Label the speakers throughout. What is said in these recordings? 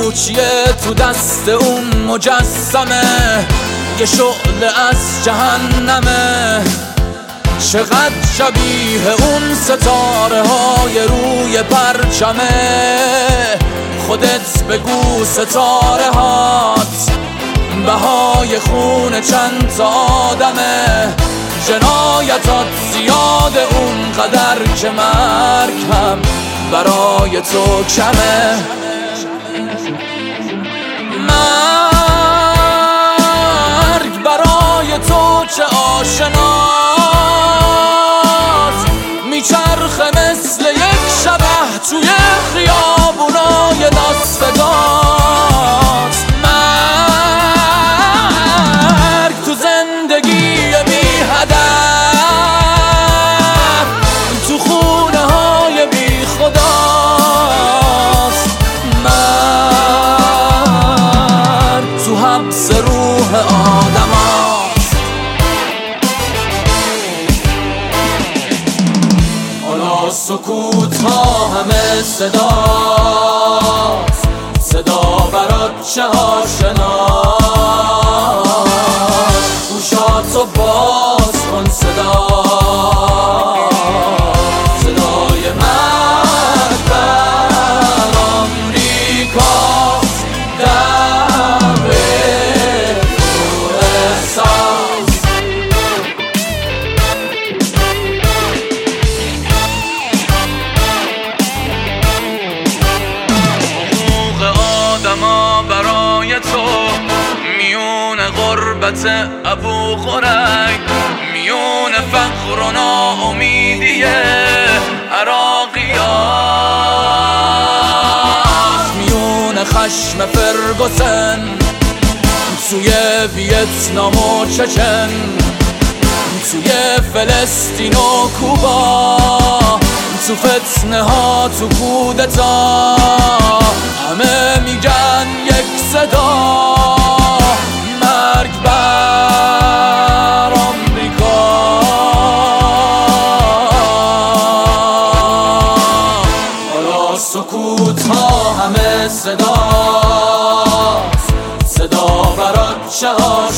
Speaker 1: پوچیه تو دست اون مجسمه، یه شعله از جهنمه. چقدر شبیه اون ستاره های روی پرچمه. خودت بگو ستاره هات بهای خون چند تا آدمه. جنایتات زیاده اونقدر که مرگ هم برای تو کمه. مرگ برای تو چه آشناست، میچرخه مثل یک شبح توی خیابونای لاس وگاس. مرگ تو زندگی بی هدف، تو خونه های بی خداست. مرگ تو حبس روح آدم هاست. حالا سکوت ها همه صداست، صدا برات چه آشناست. گوشاتو باز کن صدای مرگ بر آمریکاست. دم تو احساس حقوق آدما برای تو، میون غربت ابو قریب، میون فقر و ناامیدی عراقیات، میون خشم فرگوسن توی ویتنام و چچن، توی فلسطین و کوبا، تو فتنه ها تو کودتا، همه میگن یک صدا. مرگ بر آمریکا. حالا سکوت ها همه صداست، صدا برات چه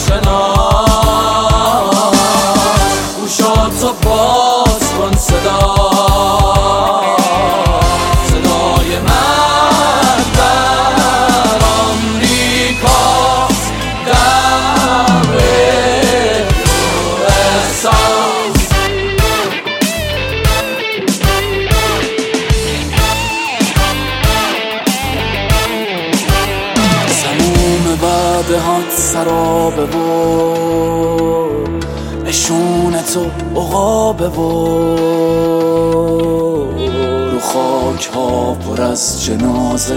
Speaker 1: آشناست. گوشاتو باز کن صدای مرگ بر آمریکاست. دم تو احساس سموم بعدهات سرابه و نشون تو عقابه و رو خاک ها پر از جنازه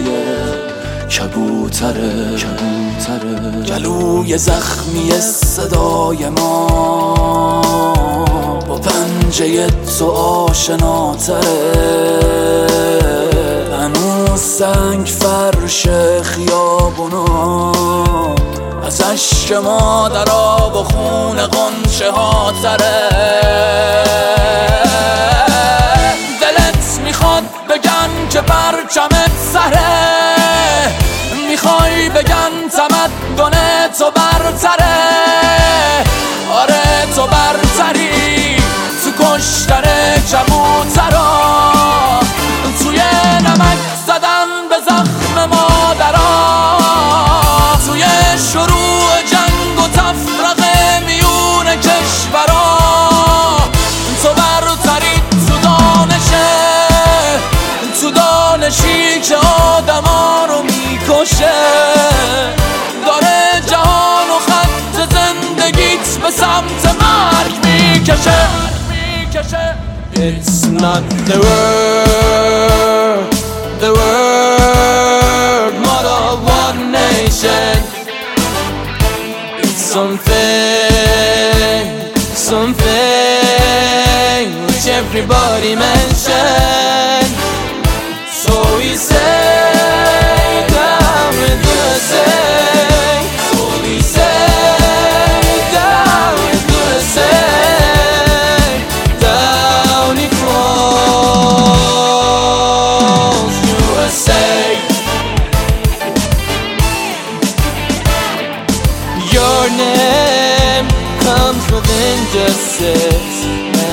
Speaker 1: کبوتره. گلوی زخمی صدای ما با پنجه تو آشناتره. هنوز سنگ فرش خیابونا از عشق مادرها و خون غنچه ها تره. دلت میخواد بگن که پرچمت سره، میخوای بگن تمدن تو برتره. آره تو برتری تو کشتن کبوترا، توی نمک زدن به زخم مادرها، توی شروع جنگ و تفرقه میون کشورا. تو برتری تو دانشی که آدما رو میکشه. داره جهان و خط زندگیت به سمت مرگ میکشه. It's not the word, mother of one nation. It's something which everybody mention. So we say down with the same. So we say down with the same. Down it rolls USA.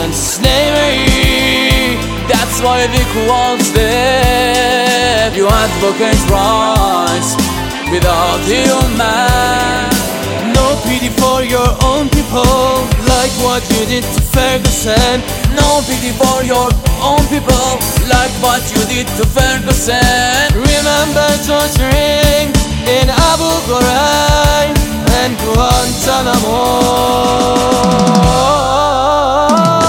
Speaker 1: and slavery. That's why we call them. You advocate rights without human. No pity for your own people, like what you did to Ferguson. No pity for your own people, like what you did to Ferguson. Remember torturing in Abu Ghraib and Guantanamo.